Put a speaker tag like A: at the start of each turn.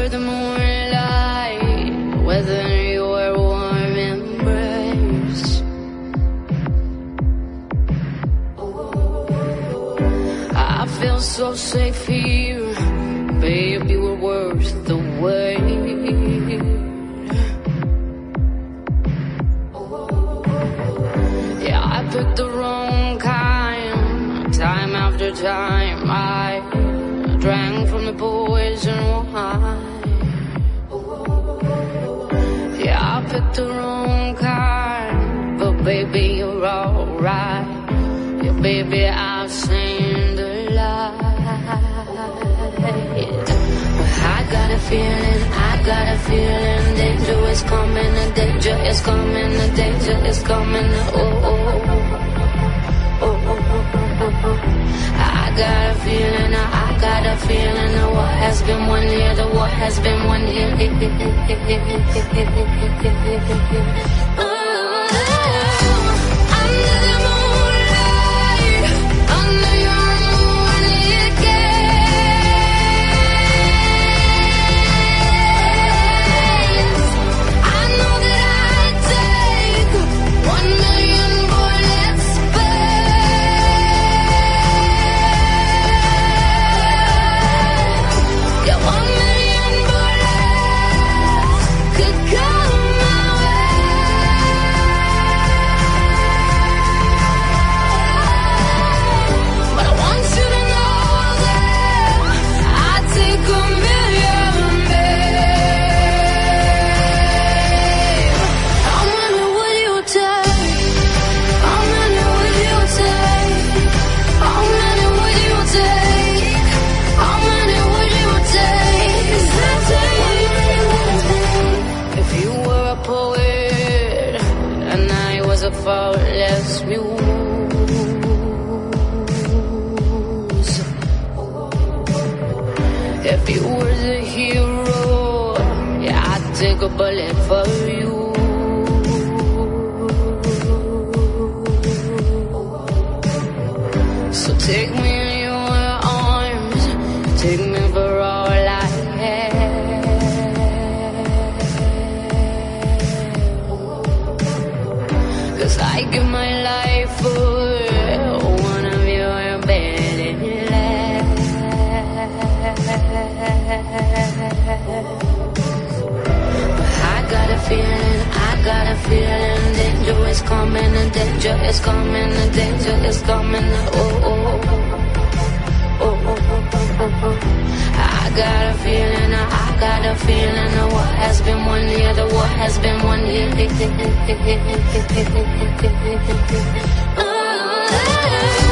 A: under the moonlight, whether your warm embrace. I feel so safe here, babe, you were worth the wait. Yeah, I picked the wrong kind, time after time I drank from the poison wine. Yeah, I picked the wrong kind, but baby, you're alright. Yeah, baby, I've seen the light. I got a feeling, danger is coming, the danger is coming, the danger is coming. Oh, oh, oh, oh, oh, oh. I got a feeling the war has been won here, the war has been won here. Under the moonlight, under your moonlit gaze, I know that I'd take 1 million bullets back. Yeah, 1 million bullets could come my way. But I want you to know that I'd take 1 million, babe. How many would you take? How many would you take? How many would you take? How many would you take? 'Cause I'd take. If you were a poet and I was a faultless muse, if you were the hero, yeah, I'd take a bullet for you. So take me in your arms, take me for all I have. 'Cause I give my life for one of your better But I got a feeling, danger is coming, the danger is coming, the danger is coming. Oh, oh, oh, oh, oh, oh, oh, oh. I got a feeling the war has been won here, the war has been won here. Oh,